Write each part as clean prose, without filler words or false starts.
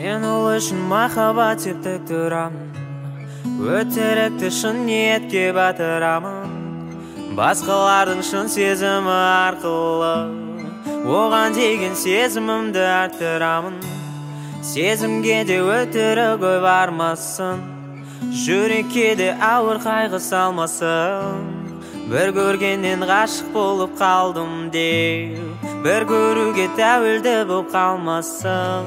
Мен ол үшін махаббат септік тұрамын, өтірікті шын ниетке батырамын. Басқалардың шын сезімі арқылы оған деген сезімімді арттырамын. Сезімге де өтірік ой бармасын, жүрекке де ауыр қайғы салмасын. Бір көргеннен ғашық болып қалдым деу, бір көруге тәуелді болып қалмасын.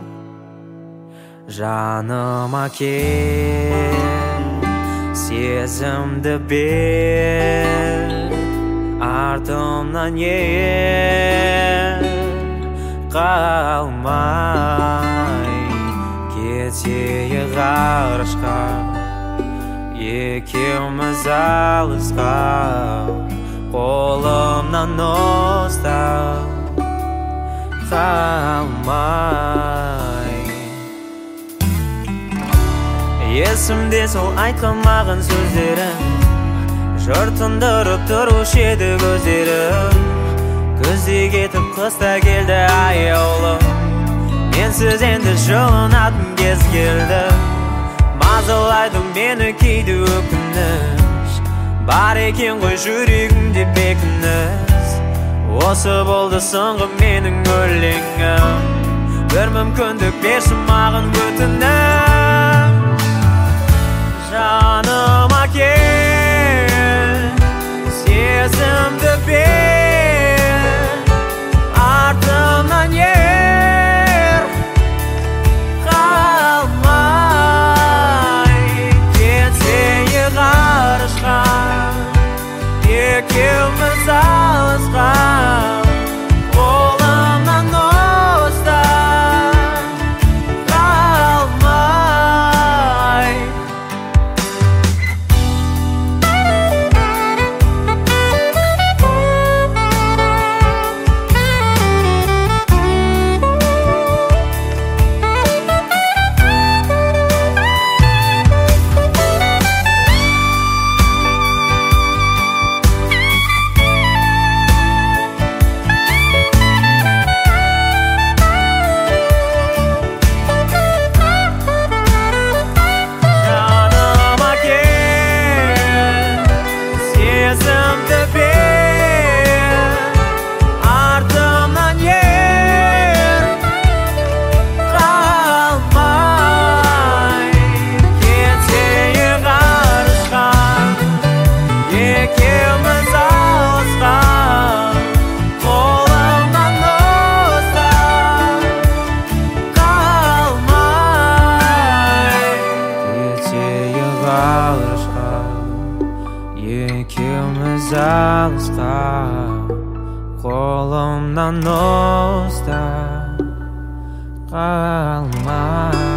Жаныма кел, сезімді бер, артымнан ер қалмай. Кетейік ғарышқа, екеуміз алысқа, қолымнан ұстап қалмай. Есімде сол айтқан маған сөздерің, жұртындырып тұрушы еді көздерің. Күзде кетіп қыста келді аяулым, менсіз енді жылынатын кез келді. Мазалайды мені кейде өкініш, бар екен ғой жүрегімде бекініс. Осы болды соңғы менің өлеңім, бір мүмкіндік берші маған өтінем. Жаныма кел, сезімді бер, артымнан ер қалмай. Кетейік ғарышқа, екеуміз алысқа, қолымнан ұстап қалмай. Екеуміз алысқа, қолымнан ұстап қалмай.